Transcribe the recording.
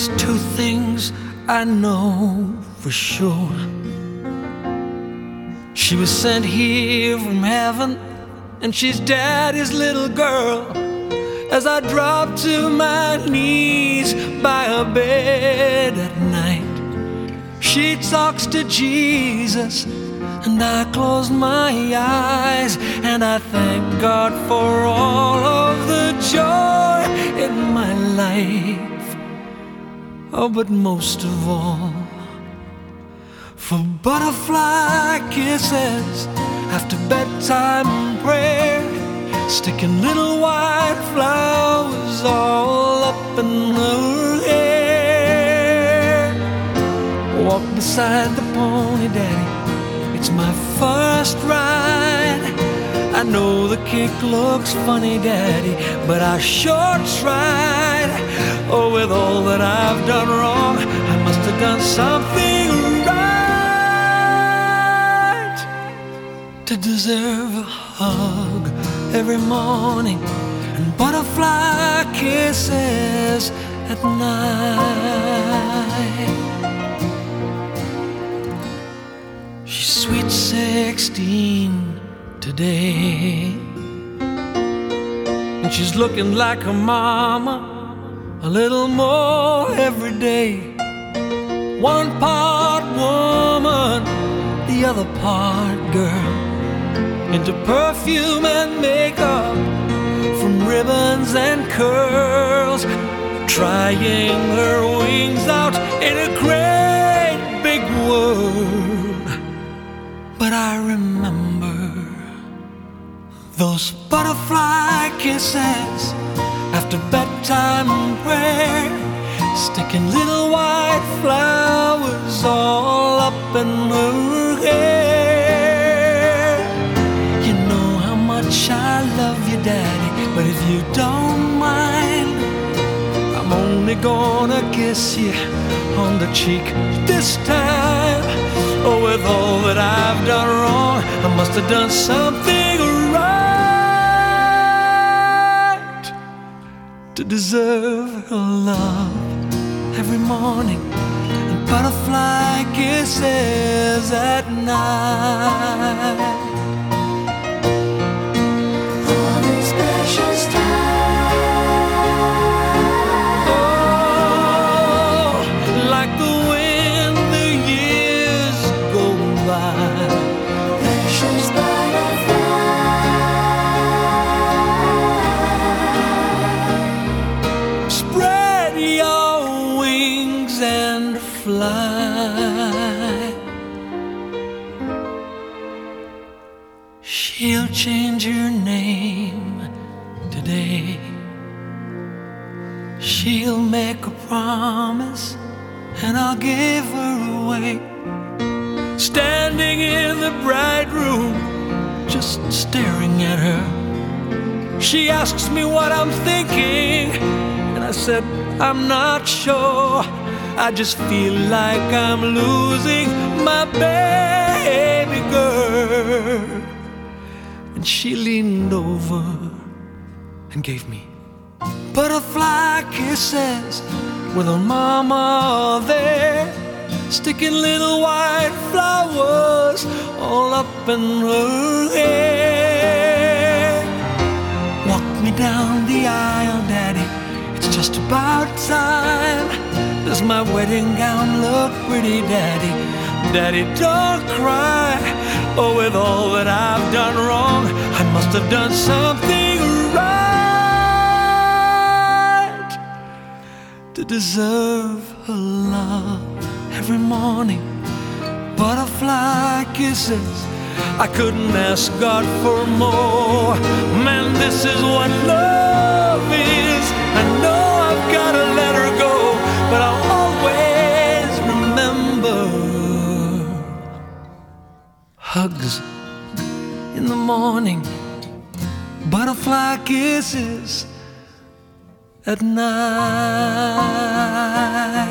There's two things I know for sure. She was sent here from heaven, and she's Daddy's little girl. As I drop to my knees by her bed at night, she talks to Jesus, and I close my eyes, and I thank God for all of the joy in my life. Oh, but most of all, for butterfly kisses after bedtime prayer, sticking little white flowers all up in her hair. Walk beside the pony, Daddy, it's my first ride. I know the kick looks funny, Daddy, but I sure tried. Oh, with all that I've done wrong, I must have done something right to deserve a hug every morning and butterfly kisses at night. She's sweet 16 today, and she's looking like her mama a little more every day. One part woman, the other part girl, into perfume and makeup, from ribbons and curls, trying her wings out in a great big world. But I remember those butterfly kisses after bedtime prayer, sticking little white flowers all up in her hair. You know how much I love you, Daddy, but if you don't mind, I'm only gonna kiss you on the cheek this time. Oh, with all that I've done wrong, I must have done something right to deserve her love every morning and butterfly kisses at night. All these precious times. Oh, like the wind, the years go by. Precious butterfly. Spread your wings and fly. She'll change her name today. She'll make a promise, and I'll give her away. Standing in the bright room, just staring at her, she asks me what I'm thinking, and I said, I'm not sure. I just feel like I'm losing my baby girl. And she leaned over and gave me butterfly kisses with her mama there, sticking little white flowers all up in her hair. Walk me down the aisle, Daddy, it's just about time. Does my wedding gown look pretty, Daddy? Daddy, don't cry. Oh, with all that I've done wrong, I must have done something right to deserve her love every morning, butterfly kisses. I couldn't ask God for more. Man, this is what love is. I know I've got to let her go, but I'll always remember hugs in the morning, butterfly kisses at night.